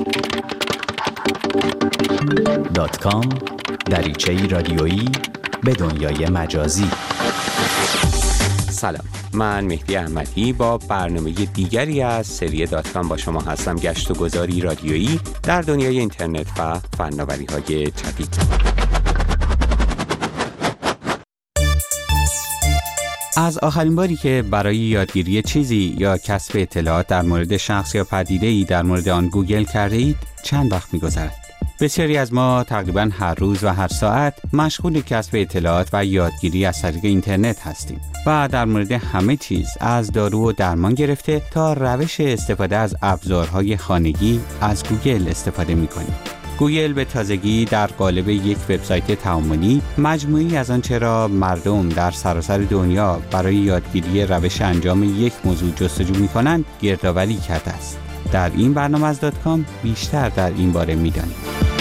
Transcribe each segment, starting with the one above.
.com دریچه‌ای رادیویی به دنیای مجازی. سلام، من مهدی احمدی با برنامه دیگری از سری .com با شما هستم. گشت و گذاری رادیویی در دنیای اینترنت و فناوری‌های جدید. از آخرین باری که برای یادگیری چیزی یا کسب اطلاعات در مورد شخص یا پدیده‌ای در مورد آن گوگل کرده اید چند وقت می‌گذرد؟ بسیاری از ما تقریباً هر روز و هر ساعت مشغول کسب اطلاعات و یادگیری از طریق اینترنت هستیم و در مورد همه چیز از دارو و درمان گرفته تا روش استفاده از ابزارهای خانگی از گوگل استفاده می‌کنیم. گوگل به تازگی در قالب یک وبسایت تعاملی مجموعی از آنچه را مردم در سراسر دنیا برای یادگیری روش انجام یک موضوع جستجو می‌کنند گردآوری کرده است. در این برنامه از .com بیشتر در این باره می‌دانیم.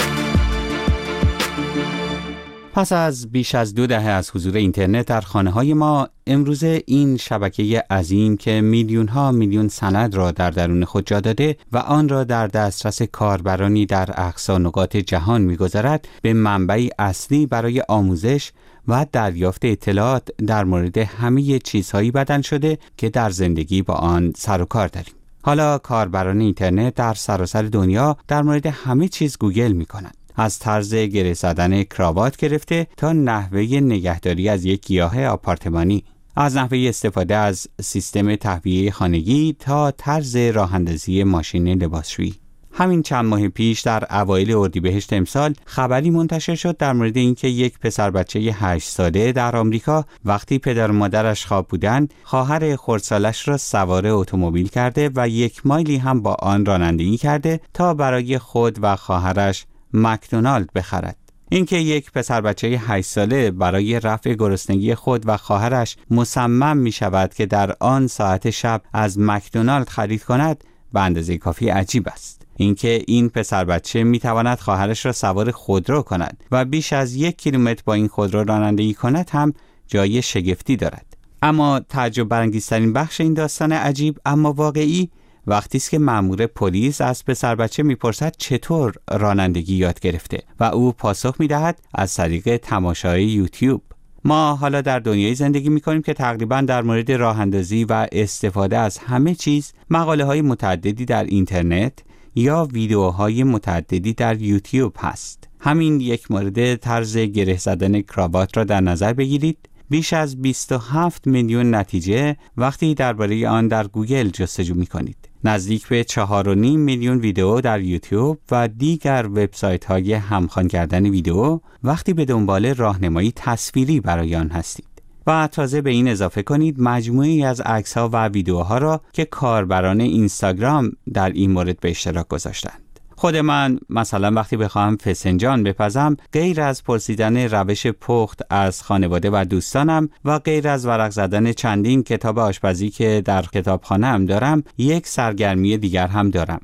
پس از بیش از 2 دهه از حضور اینترنت در خانه‌های ما، امروزه این شبکه عظیم که میلیون‌ها میلیون سند را در درون خود جا داده و آن را در دسترس کاربرانی در اقصا نقاط جهان می‌گذارد، به منبعی اصلی برای آموزش و دریافت اطلاعات در مورد همه چیزهایی بدل شده که در زندگی با آن سر و کار داریم. حالا کاربران اینترنت در سراسر دنیا در مورد همه چیز گوگل می‌کنند. از طرز گره زدن کراوات گرفته تا نحوه نگهداری از یک گیاه آپارتمانی، از نحوه استفاده از سیستم تهویه خانگی تا طرز راه‌اندازی ماشین لباسشویی. همین چند ماه پیش در اوایل اردیبهشت امسال خبری منتشر شد در مورد اینکه یک پسر بچه 8 ساله در آمریکا وقتی پدر و مادرش خواب بودند، خواهر خردسالش را سوار اتومبیل کرده و 1 مایلی هم با آن رانندگی کرده تا برای خود و خواهرش مکدونالد بخرد. اینکه یک پسر بچه 8 ساله برای رفع گرسنگی خود و خواهرش مصمم می شود که در آن ساعت شب از مکدونالد خرید کند به اندازه کافی عجیب است. اینکه این پسر بچه می تواند خواهرش را سوار خودرو کند و بیش از 1 کیلومتر با این خودرو رانندگی کند هم جای شگفتی دارد. اما تعجب برانگیزترین بخش این داستان عجیب اما واقعی وقتی است که مأمور پلیس از پسر بچه میپرسد چطور رانندگی یاد گرفته و او پاسخ میدهد از طریق تماشای یوتیوب. ما حالا در دنیای زندگی میکنیم که تقریبا در مورد راه اندازی و استفاده از همه چیز مقاله های متعددی در اینترنت یا ویدیوهای متعددی در یوتیوب هست. همین یک مورد طرز گره زدن کراوات را در نظر بگیرید. بیش از 27 میلیون نتیجه وقتی درباره آن در گوگل جستجو می‌کنید. نزدیک به 4.5 میلیون ویدیو در یوتیوب و دیگر وبسایت‌های همخوان کردن ویدیو وقتی به دنبال راهنمایی تصویری برای آن هستید. و تازه به این اضافه کنید مجموعی از عکس‌ها و ویدیوها را که کاربران اینستاگرام در این مورد به اشتراک گذاشتند. خود من مثلا وقتی بخواهم فسنجان بپزم، غیر از پرسیدن روش پخت از خانواده و دوستانم و غیر از ورق زدن چندین کتاب آشپزی که در کتابخانه‌ام دارم، یک سرگرمی دیگر هم دارم: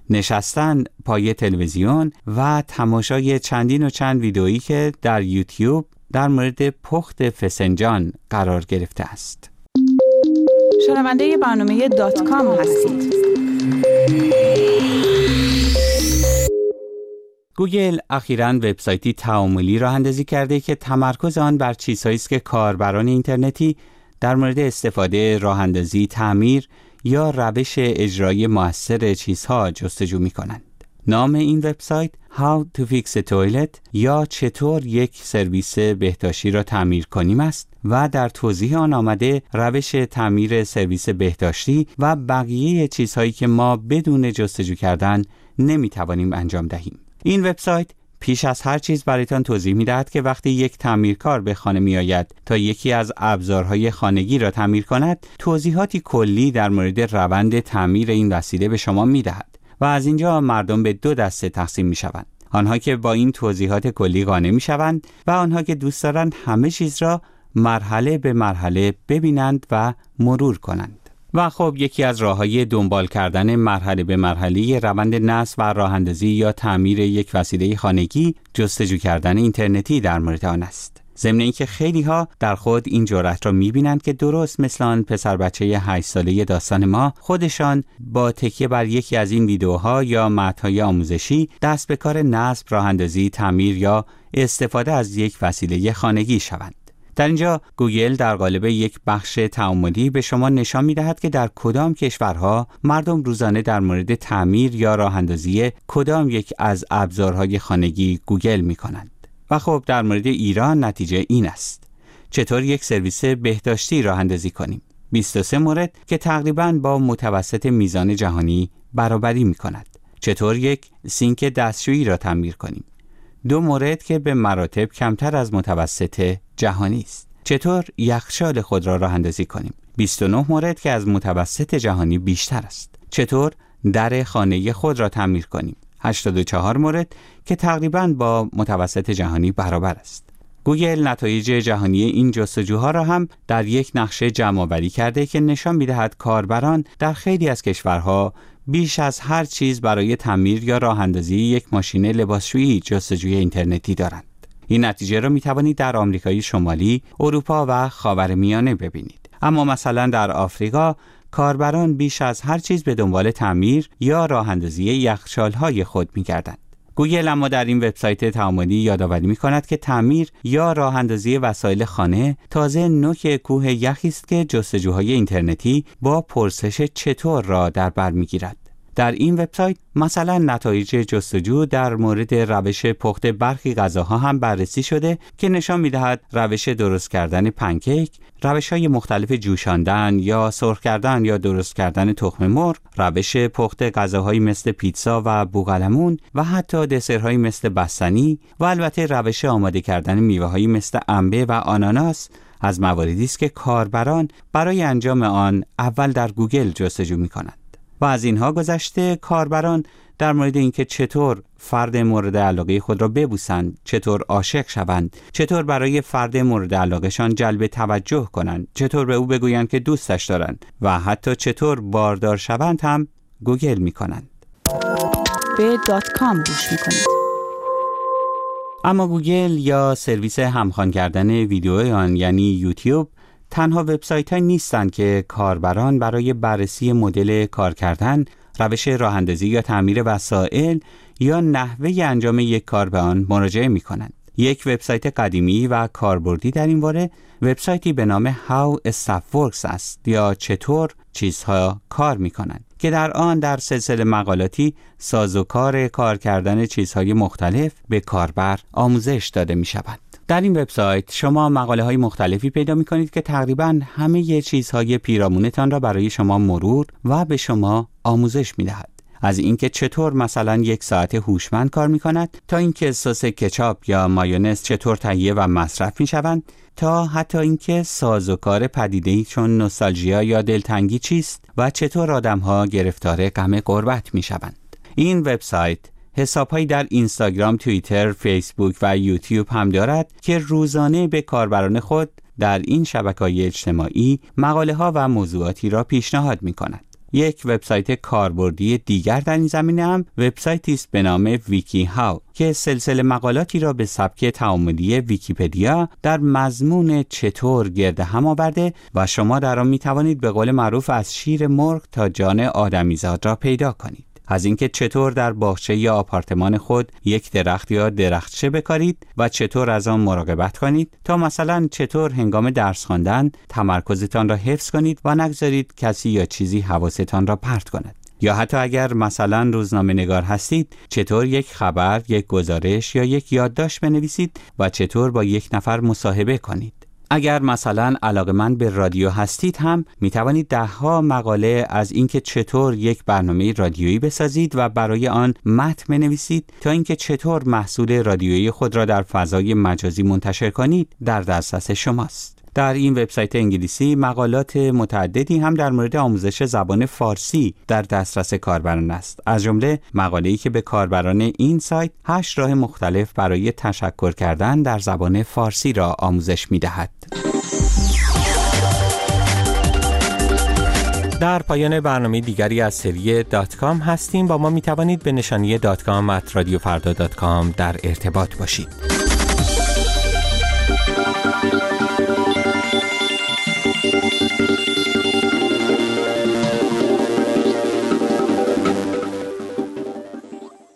نشستن پای تلویزیون و تماشای چندین و چند ویدئویی که در یوتیوب در مورد پخت فسنجان قرار گرفته است. شنونده برنامه .com هستید. گوگل اخیراً وبسایتی تعاملی راه اندازی کرده که تمرکز آن بر چیزهایی است که کاربران اینترنتی در مورد استفاده، راه اندازی، تعمیر یا روش اجرایی مؤثر چیزها جستجو می‌کنند. نام این وبسایت How to Fix a Toilet یا چطور یک سرویس بهداشتی را تعمیر کنیم است و در توضیح آن آمده روش تعمیر سرویس بهداشتی و بقیه چیزهایی که ما بدون جستجو کردن نمی‌توانیم انجام دهیم. این وبسایت پیش از هر چیز برایتان توضیح می‌دهد که وقتی یک تعمیرکار به خانه می‌آید تا یکی از ابزارهای خانگی را تعمیر کند، توضیحاتی کلی در مورد روند تعمیر این وسیله به شما می‌دهد و از اینجا مردم به 2 دسته تقسیم می‌شوند: آنها که با این توضیحات کلی قانع می‌شوند و آنها که دوست دارند همه چیز را مرحله به مرحله ببینند و مرور کنند. و خب یکی از راه‌های دنبال کردن مرحله به مرحله روند نصب و راه‌اندازی یا تعمیر یک وسیله خانگی جستجو کردن اینترنتی در مورد آن است. ضمن اینکه خیلی ها در خود این جرأت را می‌بینند که درست مثل آن پسر بچه 8 ساله داستان ما، خودشان با تکیه بر یکی از این ویدیوها یا متن‌های آموزشی دست به کار نصب، راه‌اندازی، تعمیر یا استفاده از یک وسیله خانگی شوند. در اینجا گوگل در قالب یک بخش تعاملی به شما نشان می‌دهد که در کدام کشورها مردم روزانه در مورد تعمیر یا راه‌اندازی کدام یک از ابزارهای خانگی گوگل می‌کنند. و خب در مورد ایران نتیجه این است. چطور یک سرویس بهداشتی راه اندازی کنیم؟ 23 مورد که تقریباً با متوسط میزان جهانی برابری می کند. چطور یک سینک دستشویی را تعمیر کنیم؟ 2 مورد که به مراتب کمتر از متوسط جهانی است. چطور یخچال خود را راه اندازی کنیم؟ 29 مورد که از متوسط جهانی بیشتر است. چطور در خانه خود را تعمیر کنیم؟ 84 مورد که تقریباً با متوسط جهانی برابر است. گوگل نتایج جهانی این جستجوها را هم در یک نقشه جمع‌آوری کرده که نشان می‌دهد کاربران در خیلی از کشورها بیش از هر چیز برای تعمیر یا راه‌اندازی یک ماشین لباسشویی جستجوی اینترنتی دارند. این نتیجه را می‌توانید در آمریکای شمالی، اروپا و خاورمیانه ببینید. اما مثلا در آفریقا کاربران بیش از هر چیز به دنبال تعمیر یا راه‌اندازی یخچال‌های خود می‌گردند. گوگل اما در این وبسایت تعاملی یادآوری می‌کند که تعمیر یا راه‌اندازی وسایل خانه تازه نوک کوه یخی است که جستجوهای اینترنتی با پرسش چطور را در بر می‌گیرد. در این وبسایت مثلا نتایج جستجو در مورد روش پخت برخی غذاها هم بررسی شده که نشان می‌دهد روش درست کردن پنکیک، روش‌های مختلف جوشاندن یا سرخ کردن یا درست کردن تخم مرغ، روش پخت غذاهایی مثل پیتزا و بوقلمون و حتی دسرهایی مثل بستنی و البته روش آماده کردن میوه‌هایی مثل انبه و آناناس از مواردی است که کاربران برای انجام آن اول در گوگل جستجو می‌کنند. و از اینها گذشته کاربران در مورد اینکه چطور فرد مورد علاقه خود را ببوسند، چطور عاشق شوند، چطور برای فرد مورد علاقهشان جلب توجه کنند، چطور به او بگویند که دوستش دارند و حتی چطور باردار شوند هم گوگل می‌کنند. به .com گوش می‌کنید. اما گوگل یا سرویس همخوان کردن ویدیوی آن یعنی یوتیوب تنها وبسایت‌هایی نیستند که کاربران برای بررسی مدل کار کردن، روش راه‌اندازی یا تعمیر وسایل یا نحوه انجام یک کار به آن مراجعه می‌کنند. یک وبسایت قدیمی و کاربردی در این باره وبسایتی به نام How Stuff Works است یا چطور چیزها کار می‌کنند که در آن در سلسله مقالاتی سازوکار کار کردن چیزهای مختلف به کاربر آموزش داده می‌شود. در این وبسایت شما مقاله‌های مختلفی پیدا می‌کنید که تقریباً همه چیزهای پیرامونتان را برای شما مرور و به شما آموزش می‌دهد. از اینکه چطور مثلا یک ساعت هوشمند کار می‌کند تا اینکه سس کچاپ یا مایونز چطور تهیه و مصرف می‌شوند تا حتی اینکه سازوکار پدیده‌ای چون نوستالژیا یا دلتنگی چیست و چطور آدم‌ها گرفتار غم غربت می‌شوند. این وبسایت حساب‌هایی در اینستاگرام، توییتر، فیسبوک و یوتیوب هم دارد که روزانه به کاربران خود در این شبکه‌های اجتماعی مقاله‌ها و موضوعاتی را پیشنهاد می‌کند. یک وبسایت کاربردی دیگر در این زمینه هم وبسایتی است به نام ویکی هاو که سلسله مقالاتی را به سبک تعاملی ویکی‌پدیا در مضمون چطور گرد هم آورده و شما در آن می‌توانید به قول معروف از شیر مرغ تا جان آدمیزاد را پیدا کنید. از اینکه چطور در باغچه یا آپارتمان خود یک درخت یا درختچه بکارید و چطور از آن مراقبت کنید تا مثلا چطور هنگام درس خواندن تمرکزتان را حفظ کنید و نگذارید کسی یا چیزی حواستان را پرت کند. یا حتی اگر مثلا روزنامه نگار هستید چطور یک خبر، یک گزارش یا یک یادداشت بنویسید و چطور با یک نفر مصاحبه کنید. اگر مثلا علاقه‌مند به رادیو هستید هم می توانید 10 مقاله از اینکه چطور یک برنامه رادیویی بسازید و برای آن متن بنویسید تا اینکه چطور محصول رادیویی خود را در فضای مجازی منتشر کنید در دسترس شماست. در این وبسایت انگلیسی مقالات متعددی هم در مورد آموزش زبان فارسی در دسترس کاربران است. از جمله مقاله‌ای که به کاربران این سایت 8 راه مختلف برای تشکر کردن در زبان فارسی را آموزش می‌دهد. در پایان برنامه دیگری از سری .com هستیم. با ما می‌توانید به نشانی .com@radiofarda.com در ارتباط باشید.